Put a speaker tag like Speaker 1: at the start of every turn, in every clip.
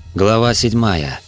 Speaker 1: Глава 7.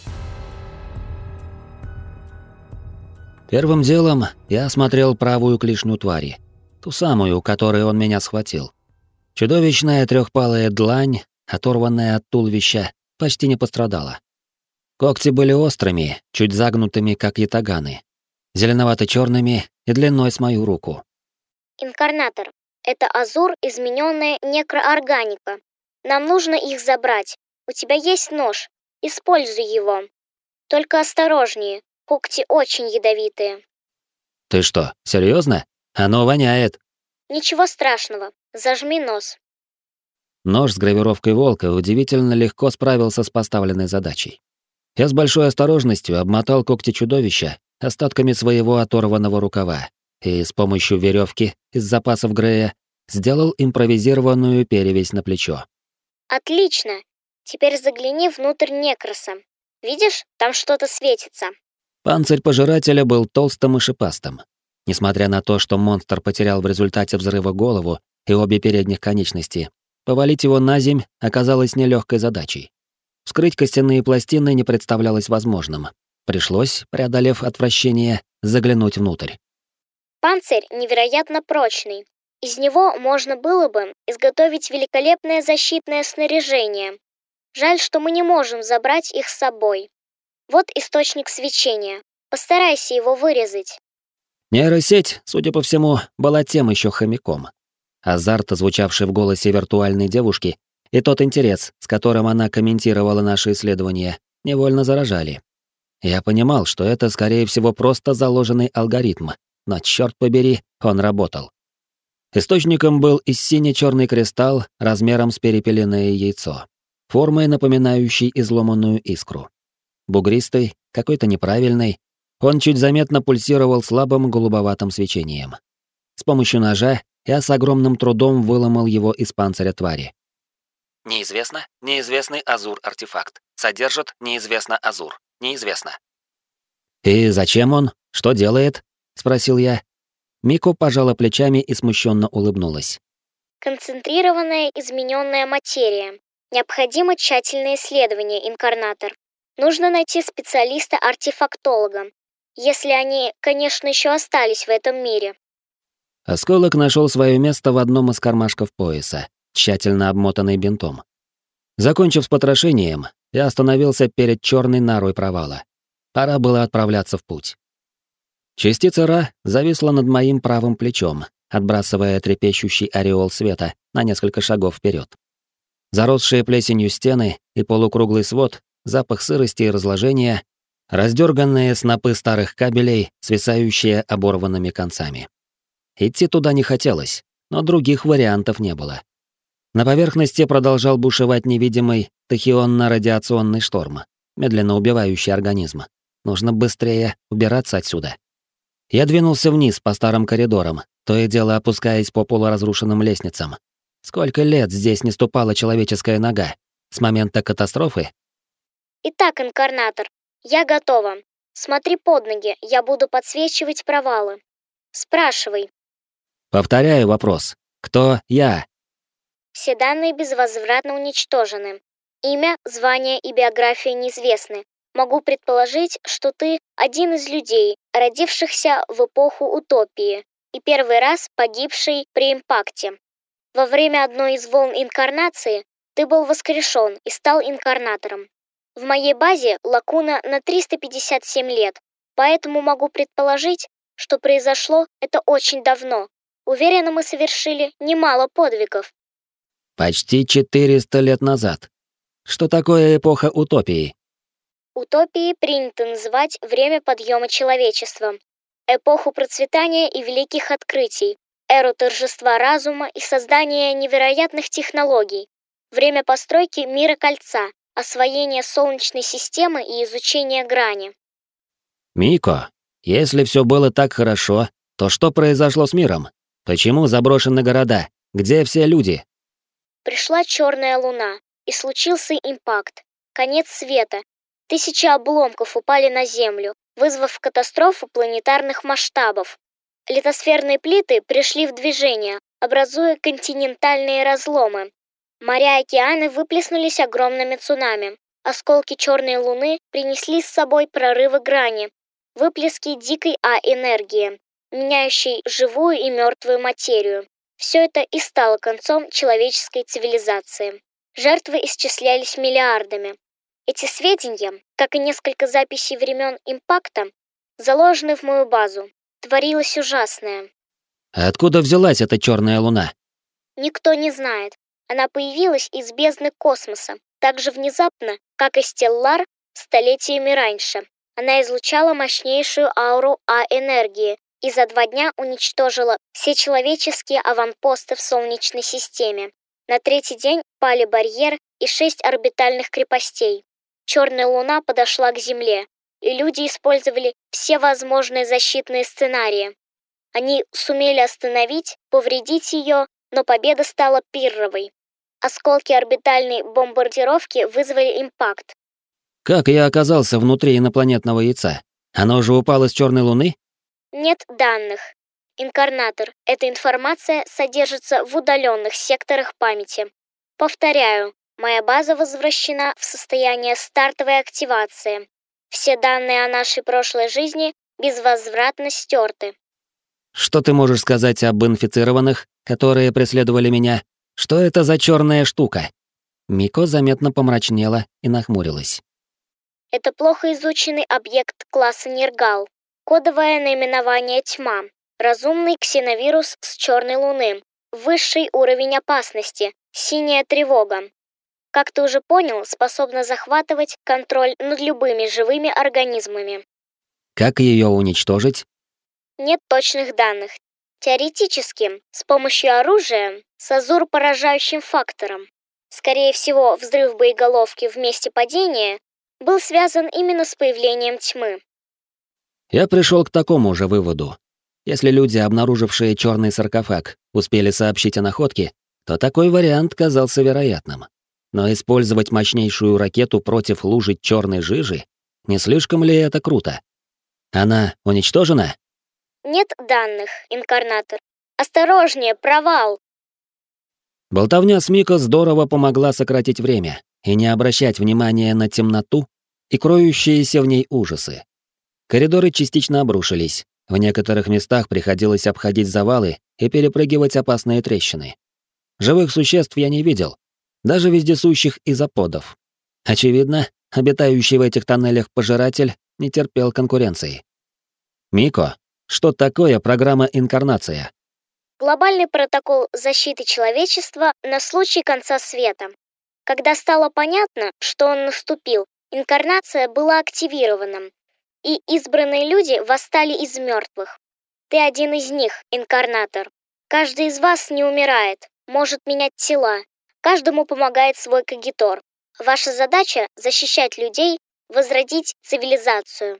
Speaker 1: Первым делом я осмотрел правую клешню твари, ту самую, у которой он меня схватил. Чудовищная трехпалая длань, оторванная от туловища, почти не пострадала. Когти были острыми, чуть загнутыми, как ятаганы, зеленовато-черными и длиной с мою руку.
Speaker 2: Инкарнатор. Это азур, измененная некроорганика. Нам нужно их забрать. У тебя есть нож. Используй его. Только осторожнее. Когти очень ядовитые.
Speaker 1: Ты что, серьезно? Оно воняет.
Speaker 2: Ничего страшного. Зажми нос.
Speaker 1: Нож с гравировкой волка удивительно легко справился с поставленной задачей. Я с большой осторожностью обмотал когти чудовища остатками своего оторванного рукава и с помощью веревки из запасов Грея сделал импровизированную перевязь на плечо.
Speaker 2: Отлично. Теперь загляни внутрь некроса. Видишь, там что-то светится.
Speaker 1: Панцирь пожирателя был толстым и шипастым. Несмотря на то, что монстр потерял в результате взрыва голову и обе передних конечности, повалить его на земь оказалось нелегкой задачей. Вскрыть костяные пластины не представлялось возможным. Пришлось, преодолев отвращение, заглянуть внутрь.
Speaker 2: Панцирь невероятно прочный. Из него можно было бы изготовить великолепное защитное снаряжение. Жаль, что мы не можем забрать их с собой. Вот источник свечения. Постарайся его вырезать.
Speaker 1: Нейросеть, судя по всему, была тем еще хомяком. Азарт, звучавший в голосе виртуальной девушки, и тот интерес, с которым она комментировала наши исследования, невольно заражали. Я понимал, что это, скорее всего, просто заложенный алгоритм, но, черт побери, он работал. Источником был и сине-черный кристалл размером с перепелиное яйцо, формой напоминающей изломанную искру. Бугристый, какой-то неправильный, он чуть заметно пульсировал слабым голубоватым свечением. С помощью ножа я с огромным трудом выломал его из панциря твари. Неизвестно, неизвестный азур-артефакт. Содержит неизвестно азур. Неизвестно. «И зачем он? Что делает?» — спросил я. Мико пожала плечами и смущенно улыбнулась.
Speaker 2: Концентрированная измененная материя. Необходимо тщательное исследование, инкарнатор. Нужно найти специалиста-артефактолога, если они, конечно, еще остались в этом мире.
Speaker 1: Осколок нашел свое место в одном из кармашков пояса, тщательно обмотанный бинтом. Закончив с потрошением, я остановился перед черной норой провала. Пора было отправляться в путь. Частица Ра зависла над моим правым плечом, отбрасывая трепещущий ореол света на несколько шагов вперед. Заросшие плесенью стены и полукруглый свод, запах сырости и разложения, раздерганные снопы старых кабелей, свисающие оборванными концами. Идти туда не хотелось, но других вариантов не было. На поверхности продолжал бушевать невидимый тахионно-радиационный шторм, медленно убивающий организм. Нужно быстрее убираться отсюда. Я двинулся вниз по старым коридорам, то и дело опускаясь по полуразрушенным лестницам. Сколько лет здесь не ступала человеческая нога? С момента катастрофы?
Speaker 2: Итак, инкарнатор, я готова. Смотри под ноги, я буду подсвечивать провалы. Спрашивай.
Speaker 1: Повторяю вопрос. Кто я?
Speaker 2: Все данные безвозвратно уничтожены. Имя, звание и биография неизвестны. Могу предположить, что ты один из людей, родившихся в эпоху утопии и первый раз погибший при импакте. Во время одной из волн инкарнации ты был воскрешен и стал инкарнатором. В моей базе лакуна на 357 лет, поэтому могу предположить, что произошло это очень давно. Уверена, мы совершили немало подвигов.
Speaker 1: Почти 400 лет назад. Что такое эпоха утопии?
Speaker 2: Утопией принято называть время подъема человечества, эпоху процветания и великих открытий, эру торжества разума и создания невероятных технологий, время постройки мира кольца, освоения Солнечной системы и изучения грани.
Speaker 1: Мико, если все было так хорошо, то что произошло с миром? Почему заброшены города? Где все люди?
Speaker 2: Пришла черная луна, и случился импакт, конец света. Тысячи обломков упали на Землю, вызвав катастрофу планетарных масштабов. Литосферные плиты пришли в движение, образуя континентальные разломы. Моря и океаны выплеснулись огромными цунами. Осколки черной луны принесли с собой прорывы грани, выплески дикой энергии, меняющей живую и мертвую материю. Все это и стало концом человеческой цивилизации. Жертвы исчислялись миллиардами. Эти сведения, как и несколько записей времен импакта, заложены в мою базу. Творилось ужасное.
Speaker 1: А откуда взялась эта черная луна?
Speaker 2: Никто не знает. Она появилась из бездны космоса, так же внезапно, как и Стеллар столетиями раньше. Она излучала мощнейшую ауру энергии и за 2 дня уничтожила все человеческие аванпосты в Солнечной системе. На 3-й день пали барьер и 6 орбитальных крепостей. Черная луна подошла к Земле, и люди использовали все возможные защитные сценарии. Они сумели остановить, повредить ее, но победа стала пирровой. Осколки орбитальной бомбардировки вызвали импакт.
Speaker 1: Как я оказался внутри инопланетного яйца? Оно же упало с черной луны?
Speaker 2: Нет данных. Инкарнатор. Эта информация содержится в удаленных секторах памяти. Повторяю, моя база возвращена в состояние стартовой активации. Все данные о нашей прошлой жизни безвозвратно стерты.
Speaker 1: Что ты можешь сказать об инфицированных, которые преследовали меня? Что это за черная штука? Мико заметно помрачнела и нахмурилась.
Speaker 2: Это плохо изученный объект класса Нергал. Кодовое наименование «Тьма». Разумный ксеновирус с черной луны. Высший уровень опасности. Синяя тревога. Как ты уже понял, способна захватывать контроль над любыми живыми организмами.
Speaker 1: Как ее уничтожить?
Speaker 2: Нет точных данных. Теоретически, с помощью оружия, с азур-поражающим фактором. Скорее всего, взрыв боеголовки в месте падения был связан именно с появлением тьмы.
Speaker 1: Я пришел к такому же выводу. Если люди, обнаружившие черный саркофаг, успели сообщить о находке, то такой вариант казался вероятным. Но использовать мощнейшую ракету против лужи черной жижи, не слишком ли это круто? Она уничтожена?
Speaker 2: Нет данных, инкарнатор. Осторожнее, провал!
Speaker 1: Болтовня с Мико здорово помогла сократить время и не обращать внимания на темноту и кроющиеся в ней ужасы. Коридоры частично обрушились, в некоторых местах приходилось обходить завалы и перепрыгивать опасные трещины. Живых существ я не видел, даже вездесущих изоподов. Очевидно, обитающий в этих тоннелях пожиратель не терпел конкуренции. Мико, что такое программа инкарнация?
Speaker 2: Глобальный протокол защиты человечества на случай конца света. Когда стало понятно, что он наступил, инкарнация была активирована, и избранные люди восстали из мертвых. Ты один из них, инкарнатор. Каждый из вас не умирает, может менять тела. Каждому помогает свой когитор. Ваша задача — защищать людей, возродить цивилизацию.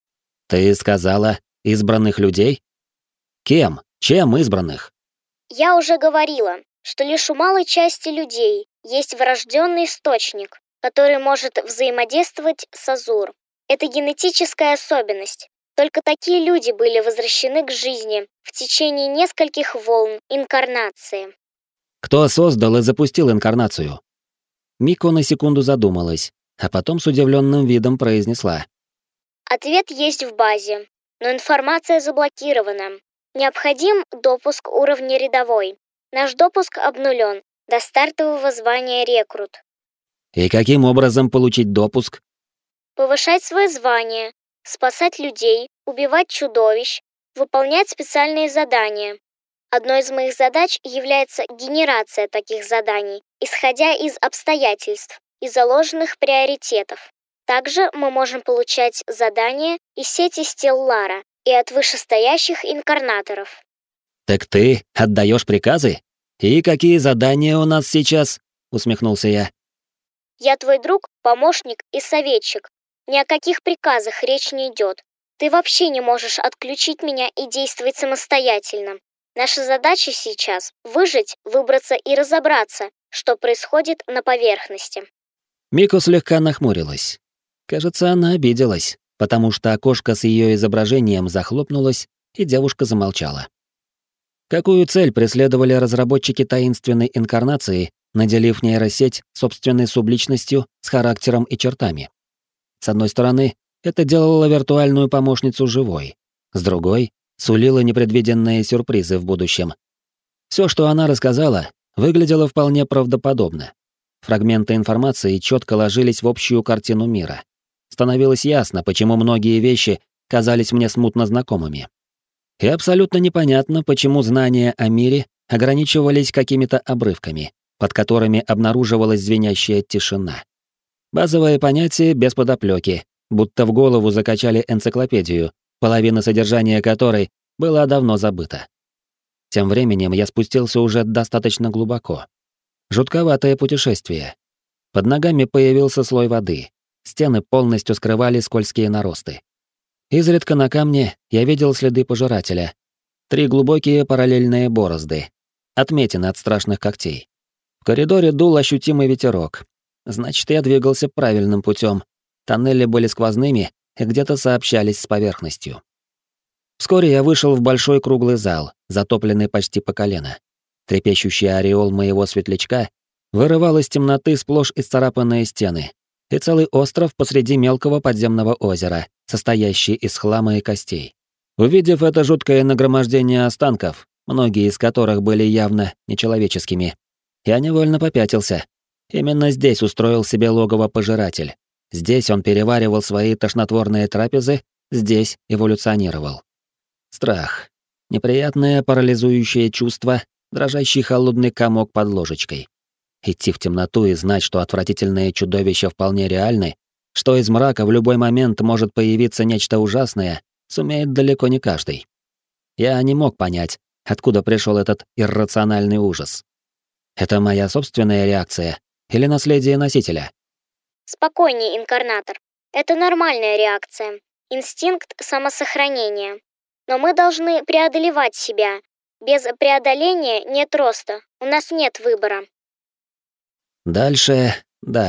Speaker 1: Ты сказала, избранных людей? Кем? Чем избранных?
Speaker 2: Я уже говорила, что лишь у малой части людей есть врожденный источник, который может взаимодействовать с Азур. Это генетическая особенность. Только такие люди были возвращены к жизни в течение нескольких волн инкарнации.
Speaker 1: Кто создал и запустил инкарнацию? Мико на секунду задумалась, а потом с удивленным видом произнесла.
Speaker 2: Ответ есть в базе, но информация заблокирована. Необходим допуск уровня рядовой. Наш допуск обнулен до стартового звания рекрут.
Speaker 1: И каким образом получить допуск?
Speaker 2: Повышать свое звание, спасать людей, убивать чудовищ, выполнять специальные задания. Одной из моих задач является генерация таких заданий, исходя из обстоятельств и заложенных приоритетов. Также мы можем получать задания из сети Стеллара и от вышестоящих инкарнаторов.
Speaker 1: Так ты отдаешь приказы? И какие задания у нас сейчас? Усмехнулся я.
Speaker 2: Я твой друг, помощник и советчик. Ни о каких приказах речь не идет. Ты вообще не можешь отключить меня и действовать самостоятельно. Наша задача сейчас — выжить, выбраться и разобраться, что происходит на поверхности.
Speaker 1: Мико слегка нахмурилась. Кажется, она обиделась, потому что окошко с ее изображением захлопнулось, и девушка замолчала. Какую цель преследовали разработчики таинственной инкарнации, наделив нейросеть собственной субличностью с характером и чертами? С одной стороны, это делало виртуальную помощницу живой. С другой, сулило непредвиденные сюрпризы в будущем. Все, что она рассказала, выглядело вполне правдоподобно. Фрагменты информации четко ложились в общую картину мира. Становилось ясно, почему многие вещи казались мне смутно знакомыми. И абсолютно непонятно, почему знания о мире ограничивались какими-то обрывками, под которыми обнаруживалась звенящая тишина. Базовое понятие без подоплёки, будто в голову закачали энциклопедию, половина содержания которой была давно забыта. Тем временем я спустился уже достаточно глубоко. Жутковатое путешествие. Под ногами появился слой воды. Стены полностью скрывали скользкие наросты. Изредка на камне я видел следы пожирателя. 3 глубокие параллельные борозды. Отметины от страшных когтей. В коридоре дул ощутимый ветерок. Значит, я двигался правильным путем. Тоннели были сквозными и где-то сообщались с поверхностью. Вскоре я вышел в большой круглый зал, затопленный почти по колено. Трепещущий ореол моего светлячка вырывал из темноты сплошь исцарапанные стены и целый остров посреди мелкого подземного озера, состоящий из хлама и костей. Увидев это жуткое нагромождение останков, многие из которых были явно нечеловеческими, я невольно попятился. Именно здесь устроил себе логово пожиратель. Здесь он переваривал свои тошнотворные трапезы, здесь эволюционировал. Страх. Неприятное парализующее чувство, дрожащий холодный комок под ложечкой. Идти в темноту и знать, что отвратительные чудовища вполне реальны, что из мрака в любой момент может появиться нечто ужасное, сумеет далеко не каждый. Я не мог понять, откуда пришел этот иррациональный ужас. Это моя собственная реакция или наследие носителя?
Speaker 2: Спокойнее, инкарнатор. Это нормальная реакция. Инстинкт самосохранения. Но мы должны преодолевать себя. Без преодоления нет роста. У нас нет выбора.
Speaker 1: Дальше.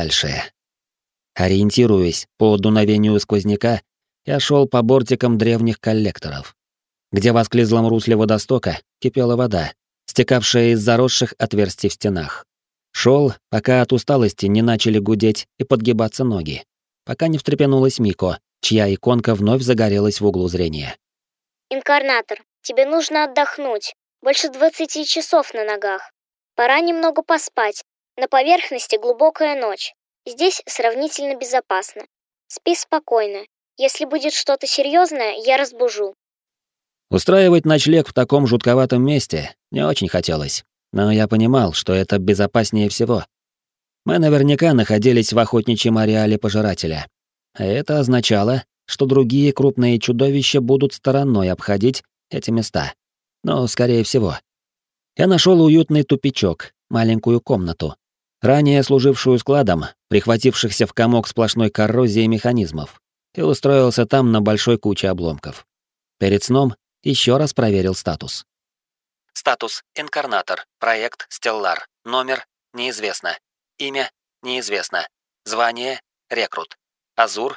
Speaker 1: Ориентируясь по дуновению сквозняка, я шел по бортикам древних коллекторов, где в осклизлом русле водостока кипела вода, стекавшая из заросших отверстий в стенах. Шел, пока от усталости не начали гудеть и подгибаться ноги, пока не встрепенулась Мико, чья иконка вновь загорелась в углу зрения.
Speaker 2: Инкарнатор, тебе нужно отдохнуть. Больше 20 часов на ногах. Пора немного поспать. На поверхности глубокая ночь. Здесь сравнительно безопасно. Спи спокойно. Если будет что-то серьезное, я разбужу.
Speaker 1: Устраивать ночлег в таком жутковатом месте не очень хотелось, но я понимал, что это безопаснее всего. Мы наверняка находились в охотничьем ареале пожирателя. А это означало, что другие крупные чудовища будут стороной обходить эти места. Но, скорее всего. Я нашел уютный тупичок, маленькую комнату, ранее служившую складом, прихватившихся в комок сплошной коррозии механизмов, и устроился там на большой куче обломков. Перед сном еще раз проверил статус. Статус «Инкарнатор», проект «Стеллар», номер «Неизвестно», имя «Неизвестно», звание «Рекрут», Азур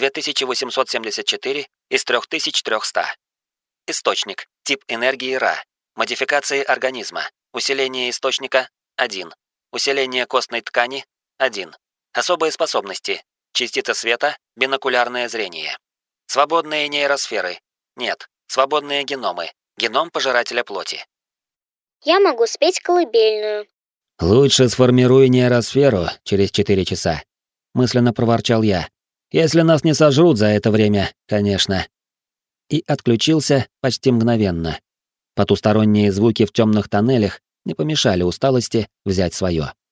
Speaker 1: 2874 из 3300. Источник, тип энергии Ра, модификации организма, усиление источника 1, усиление костной ткани 1, особые способности, частица света, бинокулярное зрение. Свободные нейросферы, нет, свободные геномы, геном пожирателя плоти.
Speaker 2: Я могу спеть колыбельную.
Speaker 1: Лучше сформируй нейросферу через 4 часа, мысленно проворчал я. Если нас не сожрут за это время, конечно. И отключился почти мгновенно. Потусторонние звуки в темных тоннелях не помешали усталости взять свое.